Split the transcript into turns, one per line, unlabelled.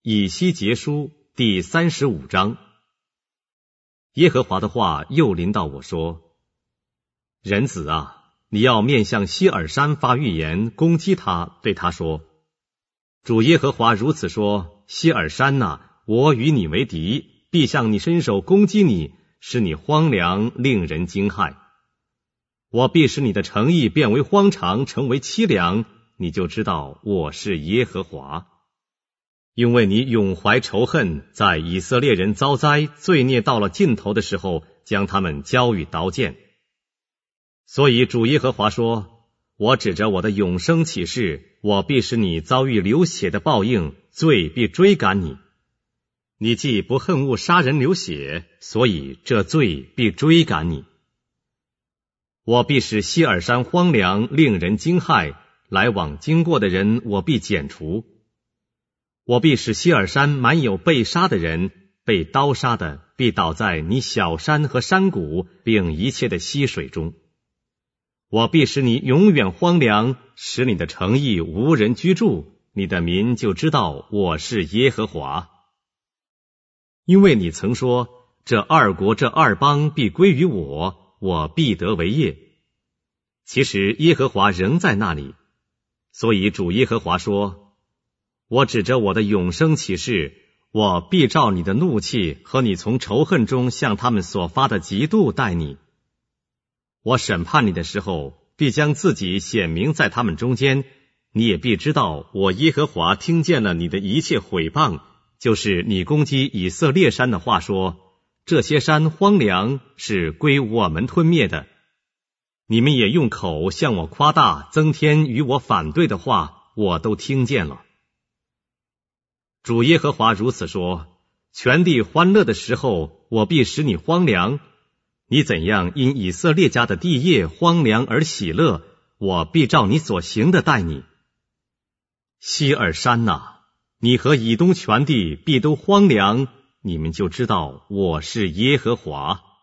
以西结书第35章。耶和华的话又临到我说：人子啊，你要面向希尔山发预言，攻击他，对他说：主耶和华如此说，希尔山啊，我与你为敌，必向你伸手攻击你，使你荒凉，令人惊骇。我必使你的诚意变为荒场，成为凄凉，你就知道我是耶和华。因为你永怀仇恨，在以色列人遭灾罪孽到了尽头的时候，将他们交与刀剑。所以主耶和华说：我指着我的永生起誓，我必使你遭遇流血的报应，罪必追赶你。你既不恨恶杀人流血，所以这罪必追赶你。我必使希尔山荒凉，令人惊骇，来往经过的人我必剪除。我必使希尔山满有被杀的人，被刀杀的必倒在你小山和山谷，并一切的溪水中。我必使你永远荒凉，使你的城邑无人居住，你的民就知道我是耶和华。因为你曾说，这二国这二邦必归于我，我必得为业。其实耶和华仍在那里。所以主耶和华说：我指着我的永生起誓，我必照你的怒气和你从仇恨中向他们所发的嫉妒待你。我审判你的时候，必将自己显明在他们中间，你也必知道我耶和华听见了你的一切毁谤，就是你攻击以色列山的话说，这些山荒凉，是归我们吞灭的。你们也用口向我夸大，增添与我反对的话，我都听见了。主耶和华如此说：全地欢乐的时候，我必使你荒凉。你怎样因以色列家的地业荒凉而喜乐，我必照你所行的待你。希尔山啊，你和以东全地必都荒凉，你们就知道我是耶和华。